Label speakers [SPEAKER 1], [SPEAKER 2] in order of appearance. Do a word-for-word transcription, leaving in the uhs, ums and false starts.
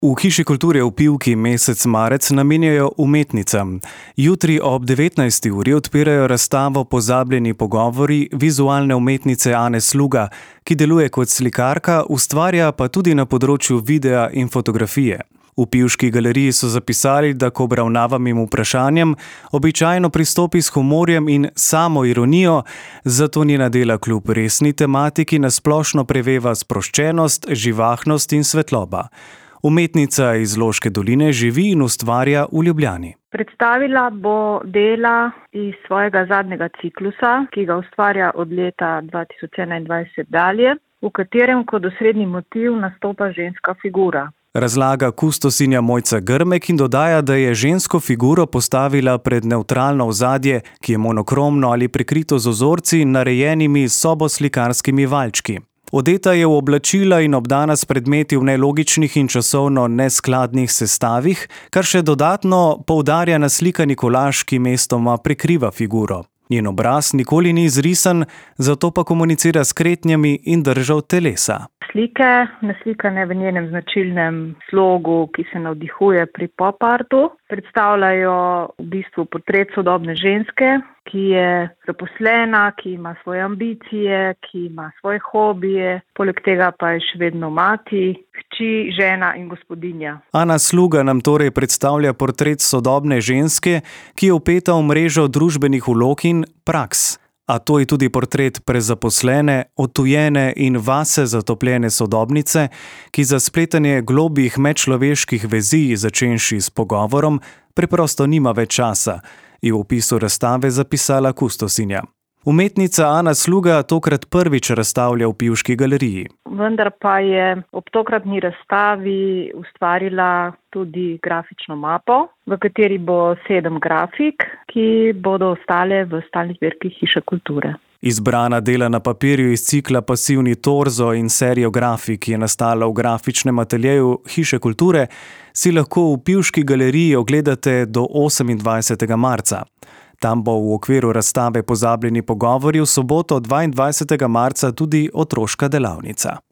[SPEAKER 1] V Hiši kulture v Pivki mesec marec namenjajo umetnicam. Jutri ob devetnajsti uri odpirajo razstavo Pozabljeni pogovori vizualne umetnice Ane Sluga, ki deluje kot slikarka, ustvarja pa tudi na področju videa in fotografije. V Pivški galeriji so zapisali, da k obravnavanim vprašanjem običajno pristopi s humorjem in samoironijo, zato njena dela kljub resni tematiki na splošno preveva sproščenost, živahnost in svetloba. Umetnica iz Loške doline živi in ustvarja v Ljubljani.
[SPEAKER 2] Predstavila bo dela iz svojega zadnjega ciklusa, ki ga ustvarja od leta dva tisoč enaindvajset dalje, v katerem kot osrednji motiv nastopa ženska figura.
[SPEAKER 1] Razlaga kustosinja Mojca Grmek in dodaja, da je žensko figuro postavila pred nevtralno ozadje, ki je monokromno ali prekrito z ozorci, narejenimi soboslikarskimi valjčki. Odeta je v oblačila in obdana s predmeti v nelogičnih in časovno neskladnih sestavih, kar še dodatno poudarja naslikani kolaž, ki mestoma prekriva figuro. Njen obraz nikoli ni izrisan, zato pa komunicira s kretnjami in držo telesa.
[SPEAKER 2] Slike, naslikane v njenem značilnem slogu, ki se navdihuje pri pop-artu, predstavljajo v bistvu portret sodobne ženske, ki je zaposlena, ki ima svoje ambicije, ki ima svoje hobije, poleg tega pa je še vedno mati, hči, žena in gospodinja.
[SPEAKER 1] Ana Sluga nam torej predstavlja portret sodobne ženske, ki je vpeta v mrežo družbenih vlog in praks. A to je tudi portret prezaposlene, odtujene in vase zatopljene sodobnice, ki za spletanje globih medčloveških vezi, začenši s pogovorom, preprosto nima več časa, je v opisu razstave zapisala kustosinja. Umetnica Ana Sluga tokrat prvič razstavlja v Pivški galeriji.
[SPEAKER 2] Vendar pa je ob tokratni razstavi ustvarila tudi grafično mapo, v kateri bo sedem grafik, ki bodo ostale v stalni zbirki Hiše kulture.
[SPEAKER 1] Izbrana dela na papirju iz cikla Pasivni torzo in serijo grafik, ki je nastala v grafičnem ateljeju Hiše kulture, si lahko v Pivški galeriji ogledate do osemindvajsetega marca. Tam bo v okviru razstave Pozabljeni pogovori v soboto dvaindvajsetega marca tudi otroška delavnica.